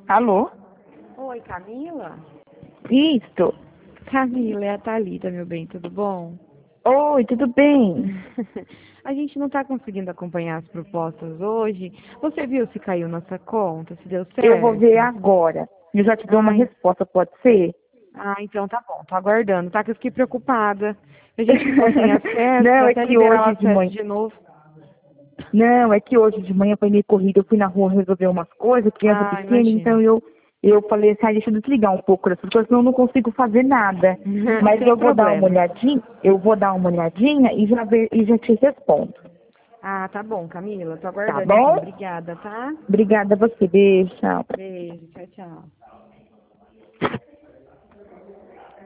Alô? Oi, Camila? Isso. Camila, é a Thalita, meu bem, tudo bom? Oi, tudo bem? A gente não tá conseguindo acompanhar as propostas hoje. Você viu se caiu nossa conta, se deu Eu vou ver certo? agora. Eu já te dou uma Ai, resposta, pode ser? então tá bom, tô aguardando, tá? Que eu fiquei preocupada. A gente ficou sem acesso, Não, pra é até que liberar o hoje de acesso manhã. de novo. Não, é que hoje de manhã foi meio corrida. Eu fui na rua resolver umas coisas, criança Ah, pequena, então imagino. eu falei assim, deixa eu desligar um pouco dessas coisas, senão eu não consigo fazer nada. Mas Sem eu vou dar uma problema. olhadinha, e já ver, e já te respondo. Ah, tá bom, Camila, tô Tá aguardando então. bom? Obrigada, tá? Obrigada a você. Beijo, tchau. Beijo, tchau, tchau.